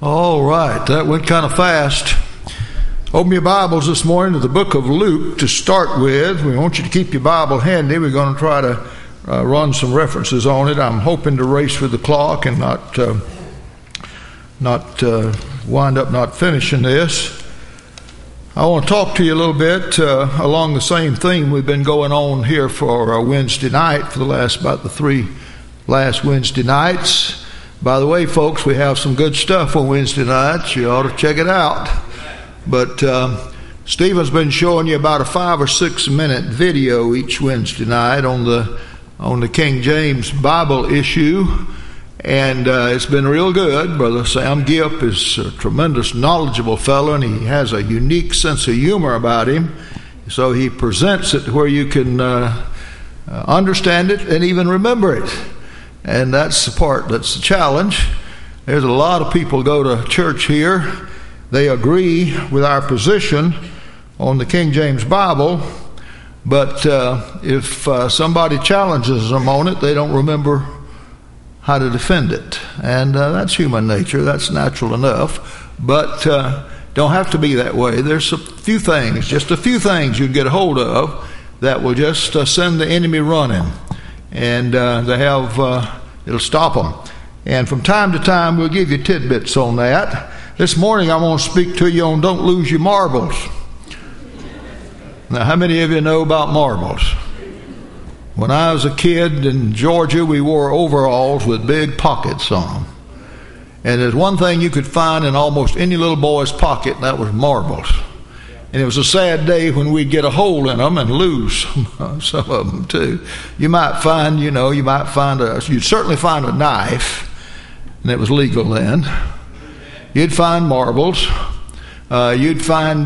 All right, that went kind of fast. Open your Bibles this morning to the book of Luke to start with. We want you to keep your Bible handy. We're going to try to run some references on it. I'm hoping to race with the clock and not wind up not finishing this. I want to talk to you a little bit along the same theme we've been going on here for Wednesday night for the about the three last Wednesday nights. By the way, folks, we have some good stuff on Wednesday nights. You ought to check it out. But Stephen's been showing you about a 5 or 6 minute video each Wednesday night on the King James Bible issue, and it's been real good. Brother Sam Gipp is a tremendous knowledgeable fellow, and he has a unique sense of humor about him. So he presents it where you can understand it and even remember it. And that's the challenge. There's a lot of people go to church here. They agree with our position on the King James Bible, but if somebody challenges them on it, they don't remember how to defend it. And that's human nature. That's natural enough. But don't have to be that way. There's just a few things you can get a hold of that will just send the enemy running. And it'll stop them. And from time to time, we'll give you tidbits on that. This morning, I want to speak to you on don't lose your marbles. Now, how many of you know about marbles? When I was a kid in Georgia, we wore overalls with big pockets on them. And there's one thing you could find in almost any little boy's pocket, and that was marbles. And it was a sad day when we'd get a hole in them and lose some of them too. You'd certainly find a knife, and it was legal then. You'd find marbles. You'd find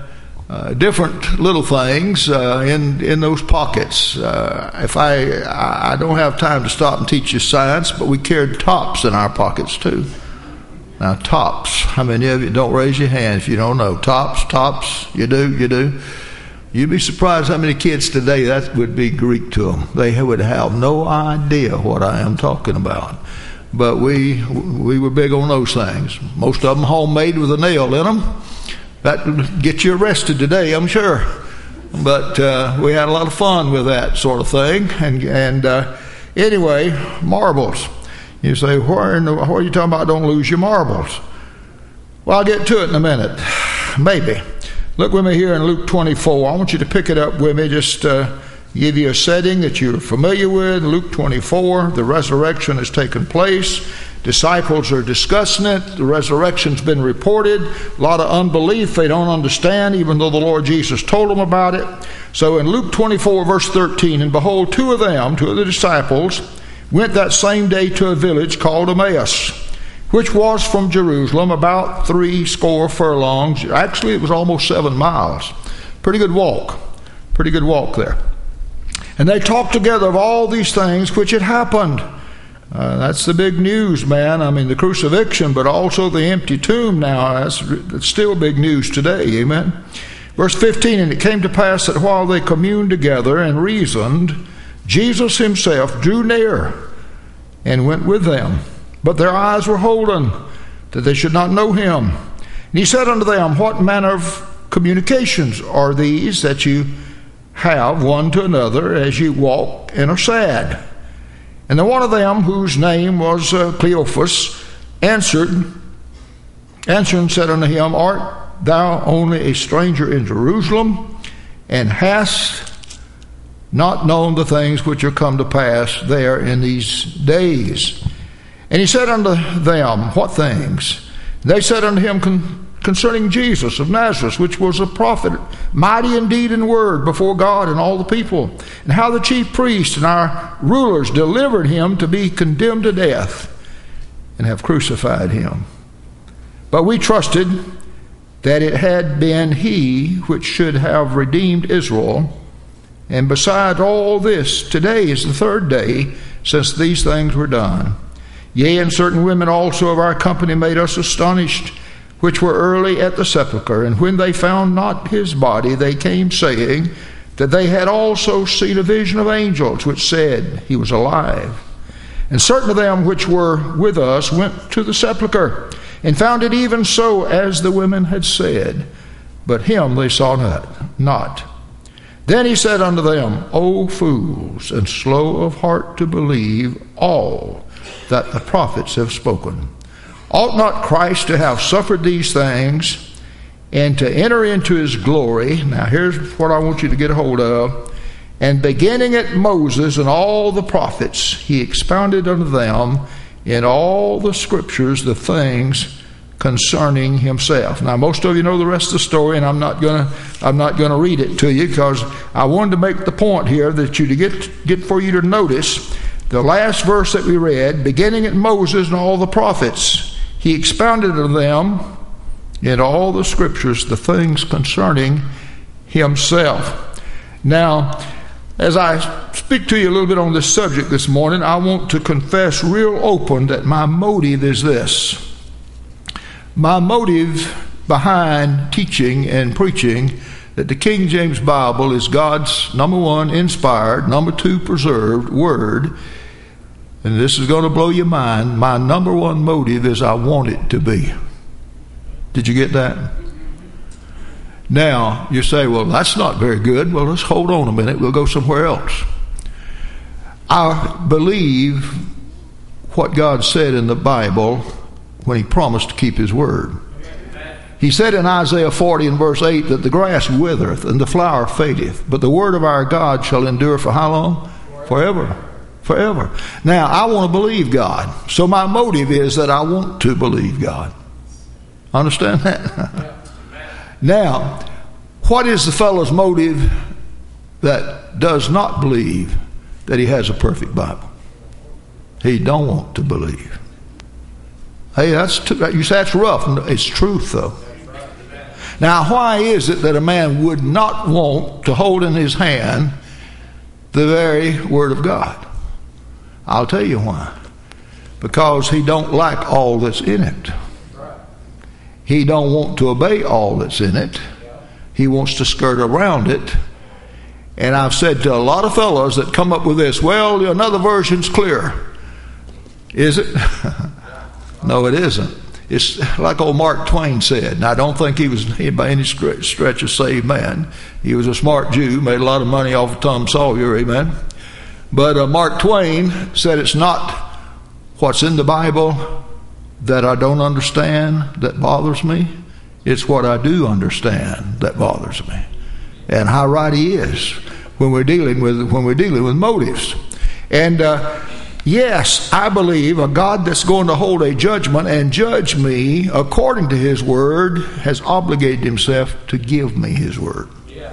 different little things in those pockets. If I don't have time to stop and teach you science, but we carried tops in our pockets too. Now, tops. How many of you? Don't raise your hand if you don't know. Tops. You do. You'd be surprised how many kids today that would be Greek to them. They would have no idea what I am talking about. But we were big on those things. Most of them homemade with a nail in them. That would get you arrested today, I'm sure. But we had a lot of fun with that sort of thing. And anyway, marbles. You say, what are you talking about? Don't lose your marbles. Well, I'll get to it in a minute. Maybe. Look with me here in Luke 24. I want you to pick it up with me. Just give you a setting that you're familiar with. Luke 24, the resurrection has taken place. Disciples are discussing it. The resurrection's been reported. A lot of unbelief. They don't understand, even though the Lord Jesus told them about it. So in Luke 24, verse 13, and behold, two of the disciples, went that same day to a village called Emmaus, which was from Jerusalem about 80 furlongs. Actually, it was almost 7 miles. Pretty good walk there. And they talked together of all these things which had happened. That's the big news, man. I mean, the crucifixion, but also the empty tomb now. That's still big news today, amen? Verse 15, and it came to pass that while they communed together and reasoned, Jesus himself drew near and went with them. But their eyes were holden, that they should not know him. And he said unto them, what manner of communications are these that you have one to another as you walk and are sad? And then one of them, whose name was Cleophas, answering said unto him, art thou only a stranger in Jerusalem, and hast not known the things which are come to pass there in these days? And he said unto them, what things? They said unto him, concerning Jesus of Nazareth, which was a prophet, mighty in deed and word before God and all the people, and how the chief priests and our rulers delivered him to be condemned to death, and have crucified him. But we trusted that it had been he which should have redeemed Israel. And beside all this, today is the 3rd day since these things were done. Yea, and certain women also of our company made us astonished, which were early at the sepulchre. And when they found not his body, they came saying that they had also seen a vision of angels, which said he was alive. And certain of them which were with us went to the sepulchre, and found it even so as the women had said, but him they saw not. Then he said unto them, O fools, and slow of heart to believe all that the prophets have spoken. Ought not Christ to have suffered these things, and to enter into his glory? Now here's what I want you to get a hold of. And beginning at Moses and all the prophets, he expounded unto them in all the scriptures the things concerning himself. Now most of you know the rest of the story, and I'm not gonna read it to you, because I wanted to make the point here that you to get for you to notice the last verse that we read, beginning at Moses and all the prophets, he expounded to them in all the scriptures the things concerning himself. Now, as I speak to you a little bit on this subject this morning, I want to confess real open that my motive is this. My motive behind teaching and preaching that the King James Bible is God's, number one, inspired, number two, preserved word. And this is going to blow your mind. My number one motive is I want it to be. Did you get that? Now, you say, well, that's not very good. Well, let's hold on a minute. We'll go somewhere else. I believe what God said in the Bible when he promised to keep his word. He said in Isaiah 40 and verse 8 that the grass withereth and the flower fadeth, but the word of our God shall endure for how long? Forever. Forever. Now, I want to believe God. So my motive is that I want to believe God. Understand that? Now, what is the fellow's motive that does not believe that he has a perfect Bible? He don't want to believe. Hey, you say that's rough. It's truth, though. Now, why is it that a man would not want to hold in his hand the very Word of God? I'll tell you why. Because he don't like all that's in it. He don't want to obey all that's in it. He wants to skirt around it. And I've said to a lot of fellows that come up with this, well, another version's clear. Is it? No, it isn't. It's like old Mark Twain said, and I don't think he was by any stretch a saved man. He was a smart Jew, made a lot of money off of Tom Sawyer, amen. But Mark Twain said it's not what's in the Bible that I don't understand that bothers me. It's what I do understand that bothers me. And how right he is when we're dealing with motives. And yes, I believe a God that's going to hold a judgment and judge me according to his word has obligated himself to give me his word.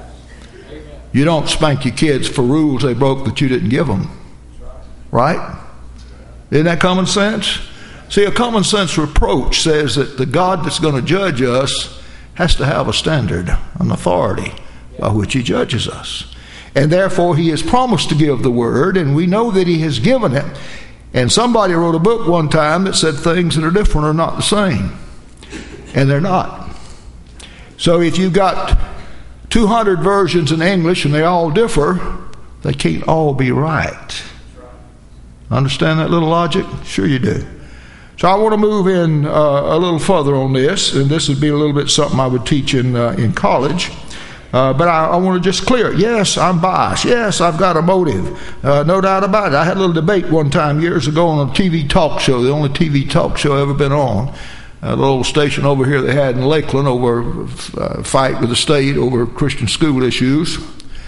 You don't spank your kids for rules they broke that you didn't give them. Right? Isn't that common sense? See, a common sense reproach says that the God that's going to judge us has to have a standard, an authority by which he judges us. And therefore he has promised to give the word, and we know that he has given it. And somebody wrote a book one time that said things that are different are not the same. And they're not. So if you've got 200 versions in English and they all differ, they can't all be right. Understand that little logic? Sure you do. So I want to move in a little further on this, and this would be a little bit something I would teach in college. But I want to just clear it. Yes, I'm biased. Yes, I've got a motive. No doubt about it. I had a little debate one time years ago on a TV talk show, the only TV talk show I've ever been on. A little station over here they had in Lakeland over a fight with the state over Christian school issues.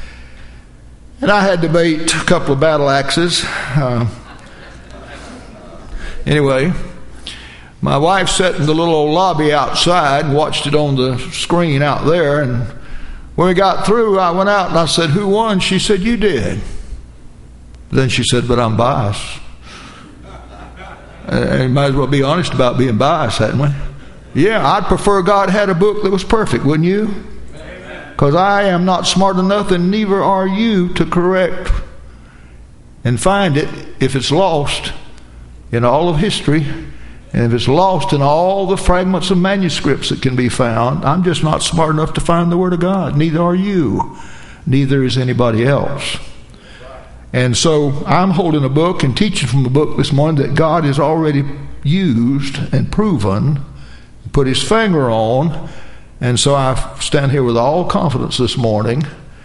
And I had to debate a couple of battle axes. Anyway, my wife sat in the little old lobby outside and watched it on the screen out there. And when we got through, I went out and I said, "Who won?" She said, "You did." Then she said, "But I'm biased." And might as well be honest about being biased, hadn't we? Yeah, I'd prefer God had a book that was perfect, wouldn't you? Because I am not smart enough, and neither are you, to correct and find it if it's lost in all of history, and if it's lost in all the fragments of manuscripts that can be found. I'm just not smart enough to find the Word of God. Neither are you. Neither is anybody else. And so I'm holding a book and teaching from a book this morning that God has already used and proven put his finger on. And so I stand here with all confidence this morning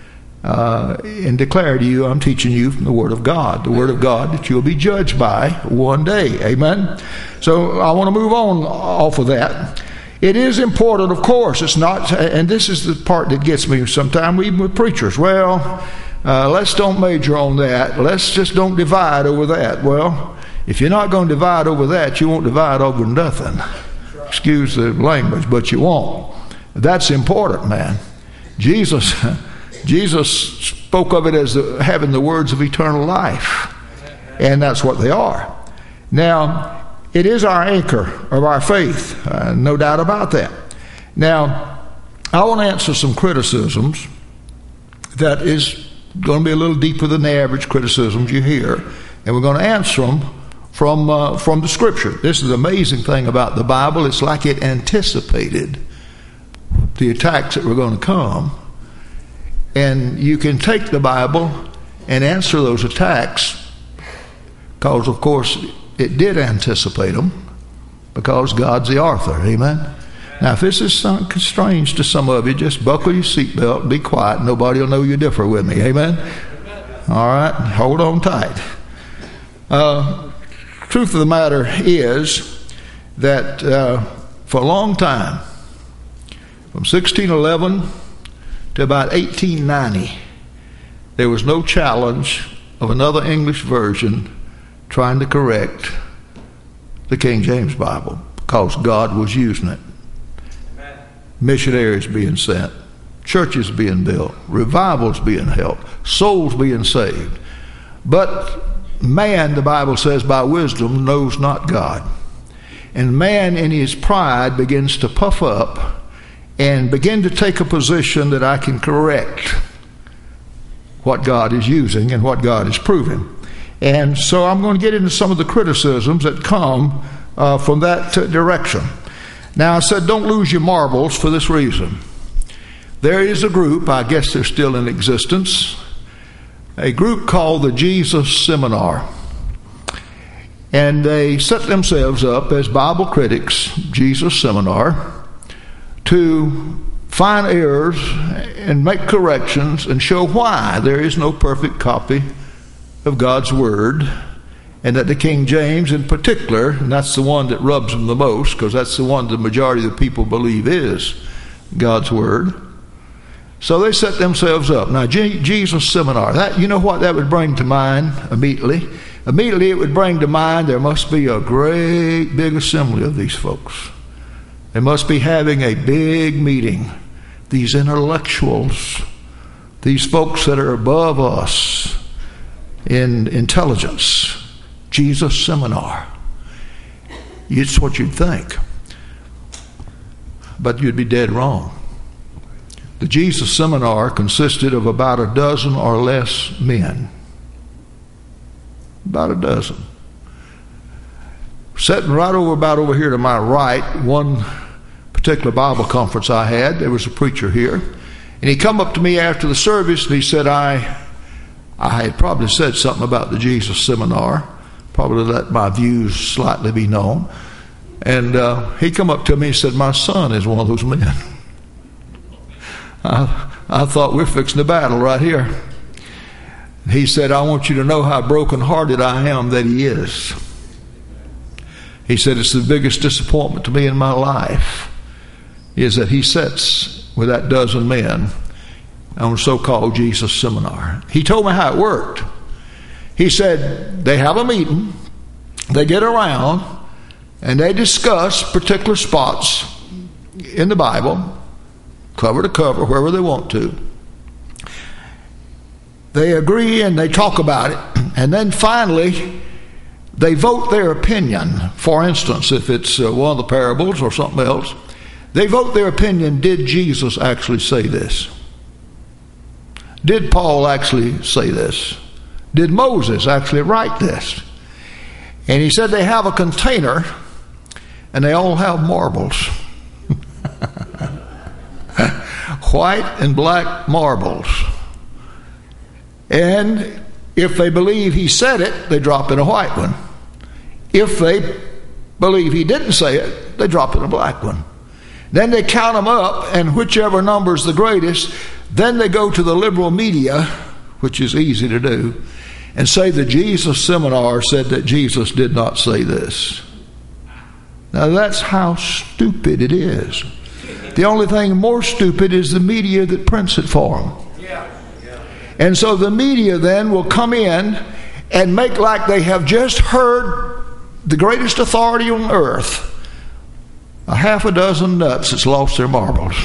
and declare to you, I'm teaching you from the Word of God. The Word of God that you'll be judged by one day. Amen? So I want to move on off of that. It is important, of course. It's not, and this is the part that gets me sometimes, even with preachers. Well, let's don't major on that. Let's just don't divide over that. Well, if you're not going to divide over that, you won't divide over nothing. Excuse the language, but you won't. That's important, man. Jesus spoke of it as having the words of eternal life. And that's what they are. Now, it is our anchor of our faith, no doubt about that. Now, I want to answer some criticisms that is going to be a little deeper than the average criticisms you hear, and we're going to answer them from the Scripture. This is the amazing thing about the Bible. It's like it anticipated the attacks that were going to come, and you can take the Bible and answer those attacks because, of course, it did anticipate them because God's the author. Amen? Now, if this is something strange to some of you, just buckle your seatbelt, be quiet. Nobody will know you differ with me. Amen? All right? Hold on tight. Truth of the matter is that for a long time, from 1611 to about 1890, there was no challenge of another English version trying to correct the King James Bible because God was using it. Amen. Missionaries being sent, churches being built, revivals being held, souls being saved. But man, the Bible says, by wisdom knows not God. And man in his pride begins to puff up and begin to take a position that I can correct what God is using and what God is proving. And so I'm going to get into some of the criticisms that come from that direction. Now, I said don't lose your marbles for this reason. There is a group, I guess they're still in existence, a group called the Jesus Seminar. And they set themselves up as Bible critics, Jesus Seminar, to find errors and make corrections and show why there is no perfect copy of God's Word, and that the King James in particular, and that's the one that rubs them the most because that's the one the majority of the people believe is God's Word. So they set themselves up. Now, Jesus Seminar, that, you know what that would bring to mind immediately? Immediately it would bring to mind there must be a great big assembly of these folks. They must be having a big meeting. These intellectuals, these folks that are above us in intelligence. Jesus Seminar. It's what you'd think. But you'd be dead wrong. The Jesus Seminar consisted of about a dozen or less men. About a dozen. Sitting right about over here to my right, one particular Bible conference I had, there was a preacher here, and he come up to me after the service and he said, I had probably said something about the Jesus Seminar, probably let my views slightly be known. And he come up to me and said, my son is one of those men. I thought we're fixing a battle right here. He said, I want you to know how brokenhearted I am that he is. He said, it's the biggest disappointment to me in my life is that he sits with that dozen men on so-called Jesus Seminar. He told me how it worked. He said they have a meeting, they get around, and they discuss particular spots in the Bible, cover to cover, wherever they want to. They agree and they talk about it, and then finally they vote their opinion. For instance, if it's one of the parables or something else, they vote their opinion. Did Jesus actually say this? Did Paul actually say this? Did Moses actually write this? And he said they have a container and they all have marbles. White and black marbles. And if they believe he said it, they drop in a white one. If they believe he didn't say it, they drop in a black one. Then they count them up, and whichever number is the greatest, then they go to the liberal media, which is easy to do, and say the Jesus Seminar said that Jesus did not say this. Now that's how stupid it is. The only thing more stupid is the media that prints it for them. And so the media then will come in and make like they have just heard the greatest authority on earth, a half a dozen nuts that's lost their marbles.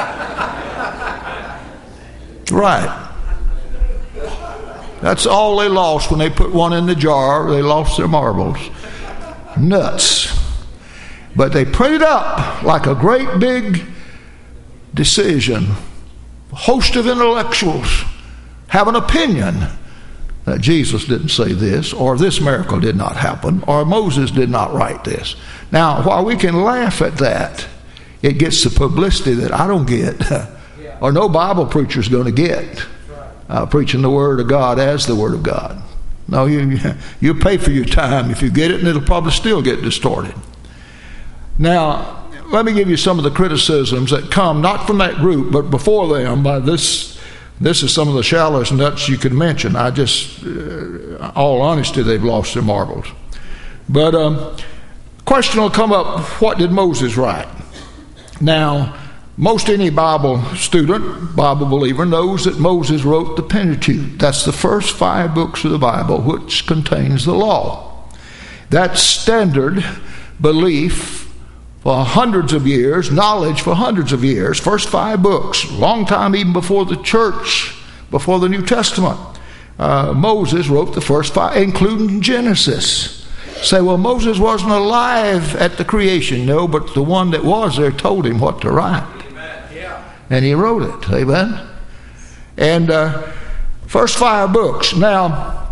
Right. That's all they lost when they put one in the jar. They lost their marbles. Nuts. But they print it up like a great big decision. A host of intellectuals have an opinion that Jesus didn't say this, or this miracle did not happen, or Moses did not write this. Now, while we can laugh at that, it gets the publicity that I don't get, or no Bible preacher is going to get, preaching the Word of God as the Word of God. No, you pay for your time if you get it, and it'll probably still get distorted. Now, let me give you some of the criticisms that come, not from that group, but before them, by this. This is some of the shallowest nuts you could mention. All honesty, they've lost their marbles. But question will come up, what did Moses write? Now, most any Bible student, Bible believer, knows that Moses wrote the Pentateuch. That's the first 5 books of the Bible, which contains the law. That's standard belief for hundreds of years, knowledge for hundreds of years. First 5 books, long time even before the church, before the New Testament. Moses wrote the first 5, including Genesis. Say, well, Moses wasn't alive at the creation. No, but the one that was there told him what to write. Amen. Yeah. And he wrote it. Amen. And first 5 books. Now,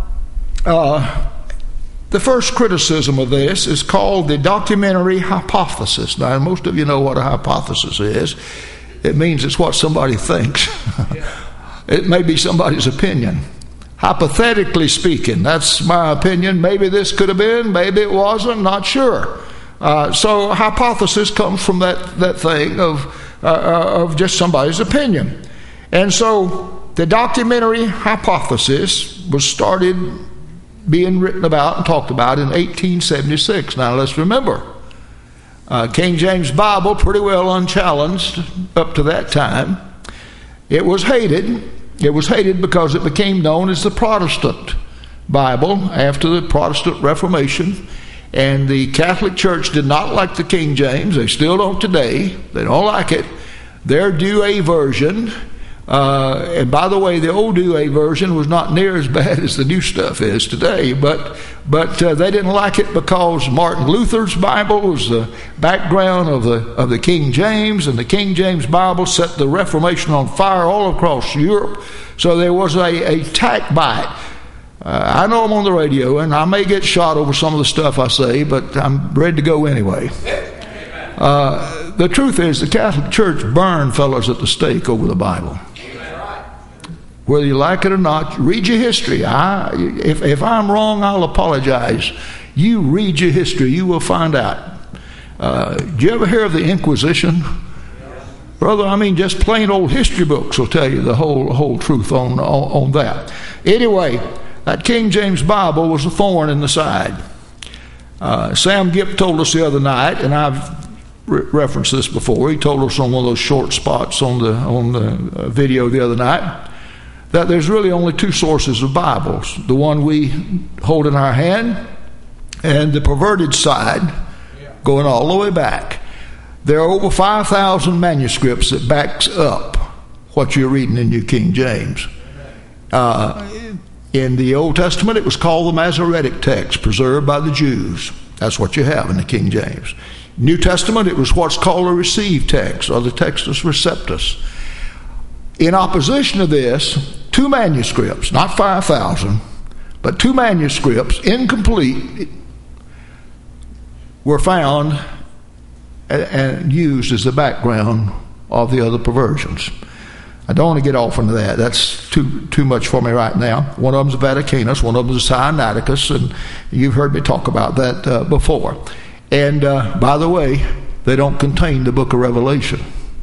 the first criticism of this is called the documentary hypothesis. Now, most of you know what a hypothesis is. It means it's what somebody thinks. It may be somebody's opinion. Hypothetically speaking, that's my opinion. Maybe this could have been, maybe it wasn't, not sure. So hypothesis comes from that thing of just somebody's opinion. And so the documentary hypothesis was started being written about and talked about in 1876. Now let's remember, King James Bible, pretty well unchallenged up to that time. It was hated. It was hated because it became known as the Protestant Bible after the Protestant Reformation. And the Catholic Church did not like the King James. They still don't today. They don't like it. Their Douay version, and by the way, the old Douay version was not near as bad as the new stuff is today, but they didn't like it because Martin Luther's Bible was the background of the King James, and the King James Bible set the Reformation on fire all across Europe. So there was a tack bite. I know I'm on the radio, and I may get shot over some of the stuff I say, but I'm ready to go anyway. The truth is, the Catholic Church burned fellows at the stake over the Bible. Whether you like it or not, read your history. If I'm wrong, I'll apologize. You read your history, you will find out. Did you ever hear of the Inquisition? Brother, I mean, just plain old history books will tell you the whole truth on that. Anyway, that King James Bible was a thorn in the side. Sam Gipp told us the other night, and I've referenced this before. He told us on one of those short spots on the video the other night that there's really only 2 sources of Bibles: the one we hold in our hand, and the perverted side, going all the way back. There are over 5,000 manuscripts that backs up what you're reading in your King James. In the Old Testament, it was called the Masoretic text, preserved by the Jews. That's what you have in the King James. New Testament, it was what's called a received text, or the Textus Receptus. In opposition to this, 2 manuscripts, not 5,000, but 2 manuscripts, incomplete, were found and used as the background of the other perversions. I don't want to get off into that. That's too much for me right now. One of them is Vaticanus, one of them is Sinaiticus, and you've heard me talk about that before. And by the way, they don't contain the book of Revelation.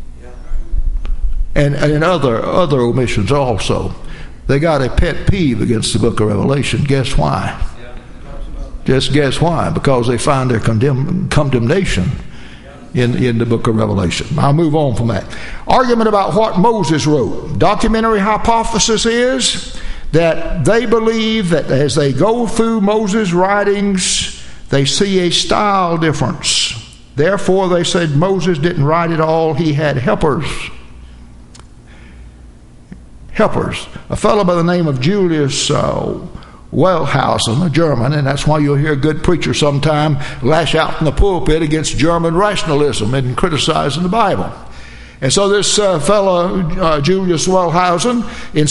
And other omissions also. They got a pet peeve against the book of Revelation. Guess why? Just guess why? Because they find their condemnation in the book of Revelation. I'll move on from that. Argument about what Moses wrote. Documentary hypothesis is that they believe that as they go through Moses' writings, they see a style difference. Therefore, they said Moses didn't write it all. He had helpers. A fellow by the name of Julius Wellhausen, a German, and that's why you'll hear a good preacher sometime lash out in the pulpit against German rationalism and criticizing the Bible. And so this fellow, Julius Wellhausen, in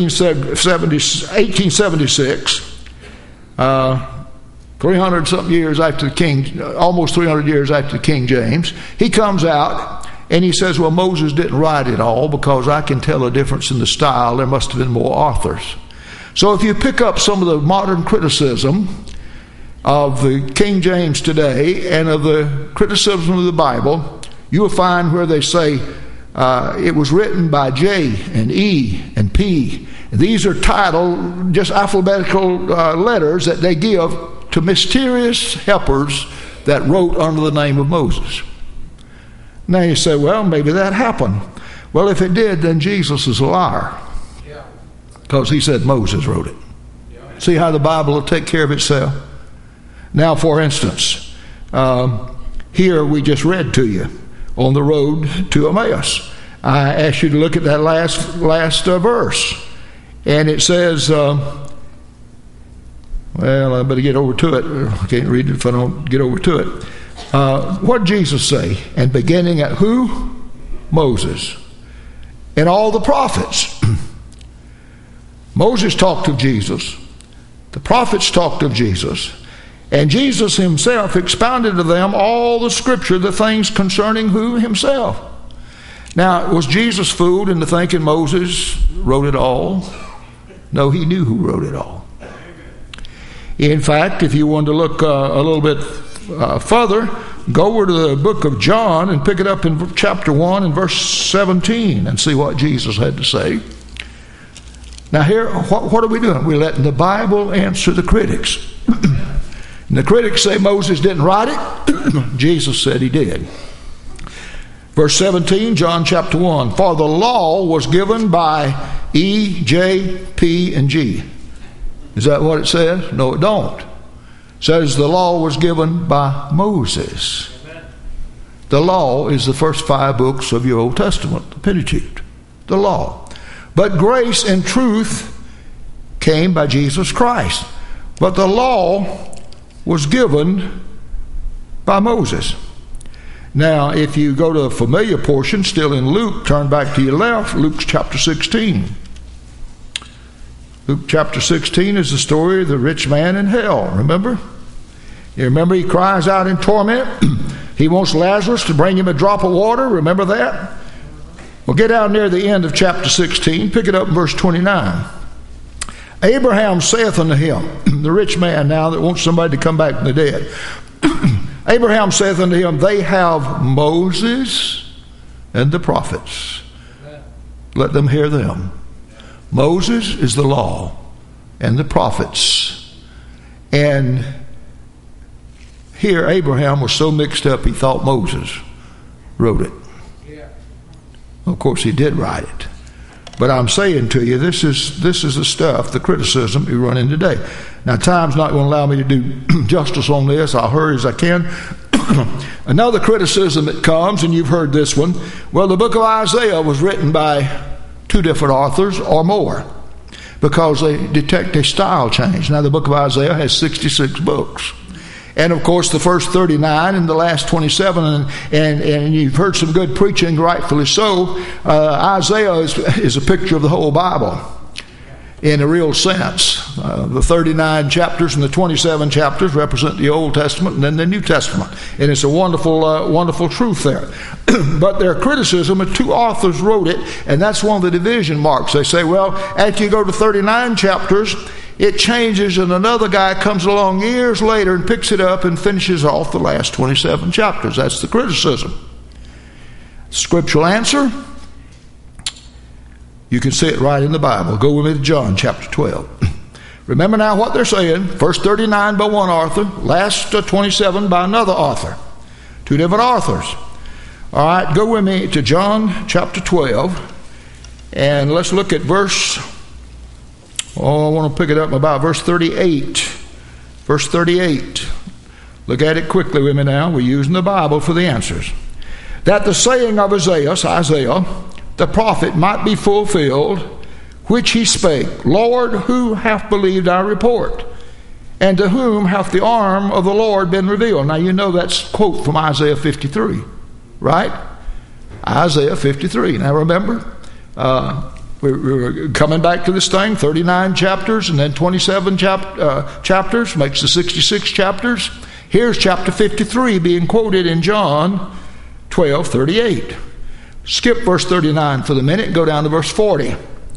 1876, 300-something years after the King, almost 300 years after King James, he comes out and he says, well, Moses didn't write it all because I can tell a difference in the style. There must have been more authors. So if you pick up some of the modern criticism of the King James today and of the criticism of the Bible, you will find where they say it was written by J and E and P. These are titled, just alphabetical letters that they give to mysterious helpers that wrote under the name of Moses. Now you say, well, maybe that happened. Well, if it did, then Jesus is a liar. Because he said Moses wrote it. See how the Bible will take care of itself? Now, for instance, here we just read to you on the road to Emmaus. I asked you to look at that last verse. And it says, well, I better get over to it. I can't read it if I don't get over to it. What did Jesus say? And beginning at who? Moses. And all the prophets. Moses talked of Jesus. The prophets talked of Jesus. And Jesus himself expounded to them all the scripture, the things concerning who? Himself. Now, was Jesus fooled into thinking Moses wrote it all? No, he knew who wrote it all. In fact, if you want to look a little bit further, go over to the book of John and pick it up in chapter 1 and verse 17 and see what Jesus had to say. Now here, what are we doing? We're letting the Bible answer the critics. And the critics say Moses didn't write it. Jesus said he did. Verse 17, John chapter 1. For the law was given by E, J, P, and G. Is that what it says? No, it don't. It says the law was given by Moses. The law is the first 5 books of your Old Testament, the Pentateuch. The law. But grace and truth came by Jesus Christ. But the law was given by Moses. Now, if you go to a familiar portion, still in Luke, turn back to your left, Luke chapter 16. Luke chapter 16 is the story of the rich man in hell, remember? You remember he cries out in torment? He wants Lazarus to bring him a drop of water, remember that? Well, get down near the end of chapter 16, pick it up in verse 29. Abraham saith unto him, the rich man now that wants somebody to come back from the dead. Abraham saith unto him, they have Moses and the prophets. Let them hear them. Moses is the law and the prophets. And here Abraham was so mixed up he thought Moses wrote it. Of course he did write it. But I'm saying to you, this is the stuff, the criticism we run in today. Now, time's not going to allow me to do justice on this. I'll hurry as I can. Another criticism that comes, and you've heard this one, well, the book of Isaiah was written by 2 different authors or more because they detect a style change. Now, the book of Isaiah has 66 books. And, of course, the first 39 and the last 27, and you've heard some good preaching, rightfully so. Isaiah is a picture of the whole Bible in a real sense. The 39 chapters and the 27 chapters represent the Old Testament and then the New Testament. And it's a wonderful, wonderful truth there. But their criticism of 2 authors wrote it, and that's one of the division marks. They say, well, after you go to 39 chapters, it changes, and another guy comes along years later and picks it up and finishes off the last 27 chapters. That's the criticism. Scriptural answer, you can see it right in the Bible. Go with me to John chapter 12. Remember now what they're saying. Verse 39 by one author, last 27 by another author. Two different authors. All right, go with me to John chapter 12, and let's look at verse, I want to pick it up about verse 38. Verse 38. Look at it quickly with me now. We're using the Bible for the answers. That the saying of Isaiah, the prophet, might be fulfilled, which he spake, Lord, who hath believed our report? And to whom hath the arm of the Lord been revealed? Now you know that's a quote from Isaiah 53, right? Isaiah 53. Now remember, we're coming back to this thing, 39 chapters and then 27 chapters, makes the 66 chapters. Here's chapter 53 being quoted in John 12:38. Skip verse 39 for the minute and go down to verse 40.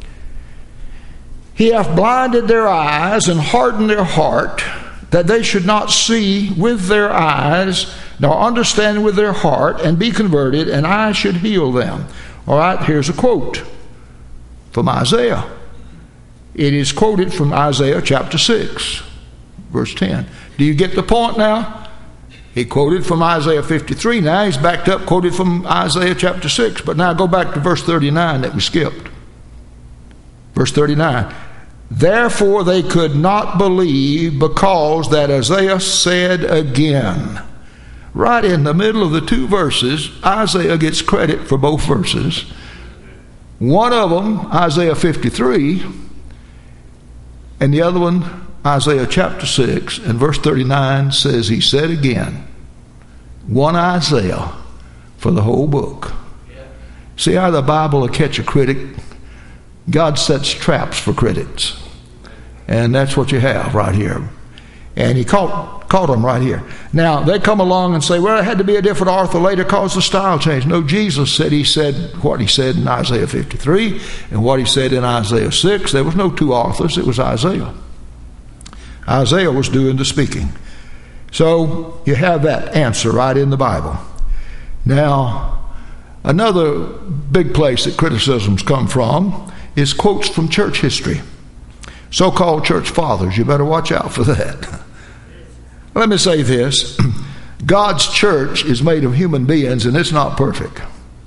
He hath blinded their eyes and hardened their heart, that they should not see with their eyes, nor understand with their heart, and be converted, and I should heal them. All right, here's a quote from Isaiah. It is quoted from Isaiah chapter 6, verse 10. Do you get the point now? He quoted from Isaiah 53. Now he's backed up, quoted from Isaiah chapter 6. But now go back to verse 39 that we skipped. Verse 39. Therefore they could not believe, because that Isaiah said again. Right in the middle of the two verses, Isaiah gets credit for both verses. One of them, Isaiah 53, and the other one, Isaiah chapter 6, and verse 39 says he said again. One Isaiah for the whole book. See how the Bible will catch a critic? God sets traps for critics. And that's what you have right here. And he caught them right here. Now, they come along and say, well, it had to be a different author later because the style changed. No, Jesus said what he said in Isaiah 53 and what he said in Isaiah 6. There was no two authors. It was Isaiah. Isaiah was doing the speaking. So you have that answer right in the Bible. Now, another big place that criticisms come from is quotes from church history. So-called church fathers. You better watch out for that. Let me say this. God's church is made of human beings, and it's not perfect.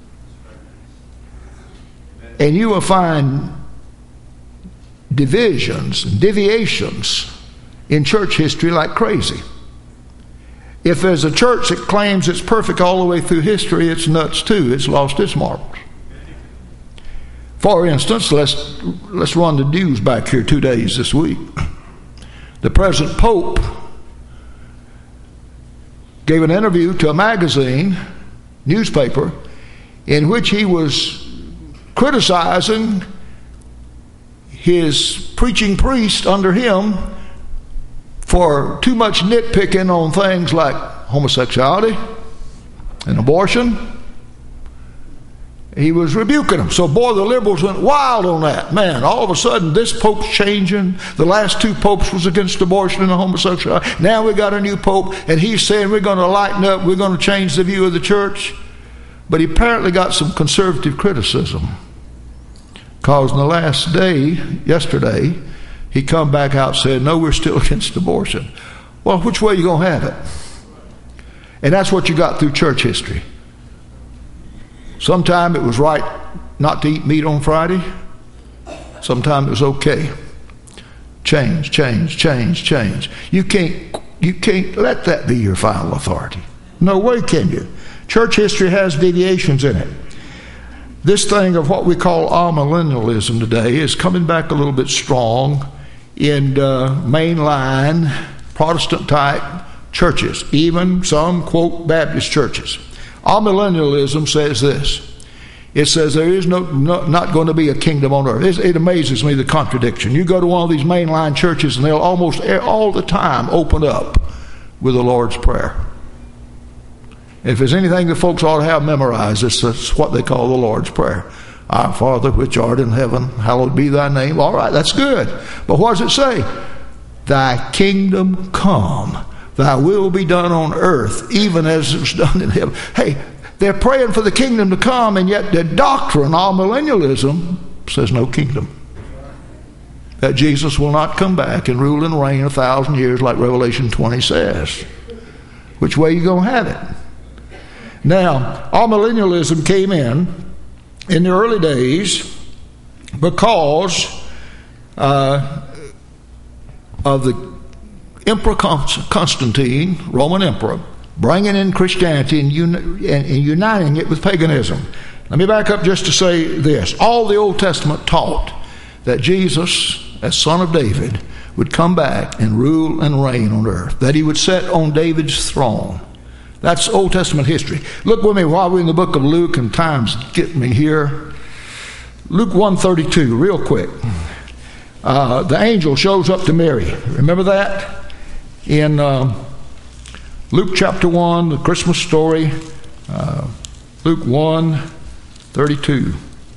And you will find divisions and deviations in church history like crazy. If there's a church that claims it's perfect all the way through history, it's nuts too. It's lost its marbles. For instance, let's run the news back here 2 days this week. The present Pope gave an interview to a magazine, newspaper, in which he was criticizing his preaching priest under him for too much nitpicking on things like homosexuality and abortion. He was rebuking them. So, boy, the liberals went wild on that. Man, all of a sudden, this pope's changing. The last two popes was against abortion and homosexuality. Now we got a new pope, and he's saying we're going to lighten up. We're going to change the view of the church. But he apparently got some conservative criticism. Because in the last day, yesterday, he come back out and said, no, we're still against abortion. Well, which way are you going to have it? And that's what you got through church history. Sometime it was right not to eat meat on Friday. Sometime it was okay. Change. You can't let that be your final authority. No way can you. Church history has deviations in it. This thing of what we call amillennialism today is coming back a little bit strong in mainline Protestant type churches, even some, quote, Baptist churches. Amillennialism says this. It says there is not going to be a kingdom on earth. It amazes me, the contradiction. You go to one of these mainline churches and they'll almost all the time open up with the Lord's Prayer. If there's anything that folks ought to have memorized, it's what they call the Lord's Prayer. Our Father which art in heaven, hallowed be thy name. All right, that's good. But what does it say? Thy kingdom come. Thy will be done on earth, even as it was done in heaven. Hey, they're praying for the kingdom to come, and yet the doctrine, all millennialism, says no kingdom. That Jesus will not come back and rule and reign 1,000 years like Revelation 20 says. Which way you going to have it? Now, all millennialism came in the early days because of the Emperor Constantine, Roman emperor, bringing in Christianity and uniting it with paganism. Let me back up just to say this. All the Old Testament taught that Jesus, as son of David, would come back and rule and reign on earth, that he would sit on David's throne. That's Old Testament history. Look with me while we're in the book of Luke, and time's getting me here. Luke 1:32, real quick. The angel shows up to Mary. Remember that? In Luke chapter 1, the Christmas story, Luke 1:32.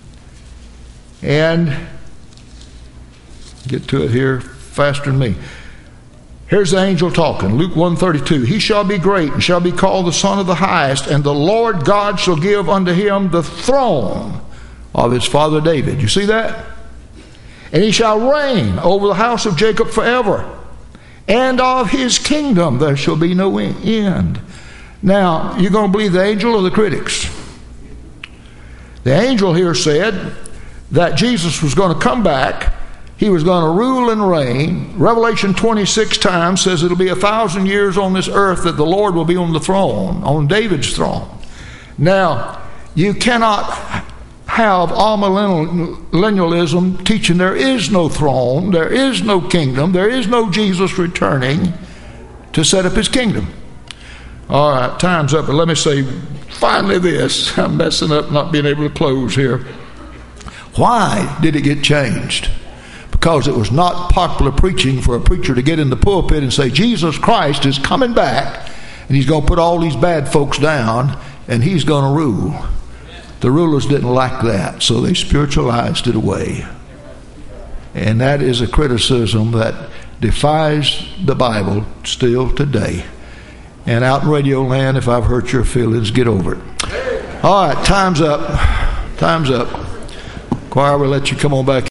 And get to it here faster than me. Here's the angel talking, Luke 1:32. He shall be great and shall be called the Son of the Highest, and the Lord God shall give unto him the throne of his father David. You see that? And he shall reign over the house of Jacob forever, and of his kingdom there shall be no end. Now, you going to believe the angel or the critics? The angel here said that Jesus was going to come back. He was going to rule and reign. Revelation 26 times says it'll be 1,000 years on this earth that the Lord will be on the throne, on David's throne. Now, you cannot have amillennialism teaching there is no throne, there is no kingdom, there is no Jesus returning to set up his kingdom. All right, time's up, but let me say finally this. I'm messing up not being able to close here. Why did it get changed? Because it was not popular preaching for a preacher to get in the pulpit and say Jesus Christ is coming back and he's going to put all these bad folks down and he's going to rule. The rulers didn't like that, so they spiritualized it away. And that is a criticism that defies the Bible still today. And out in Radio Land, if I've hurt your feelings, get over it. All right, time's up. Time's up. Choir, we'll let you come on back.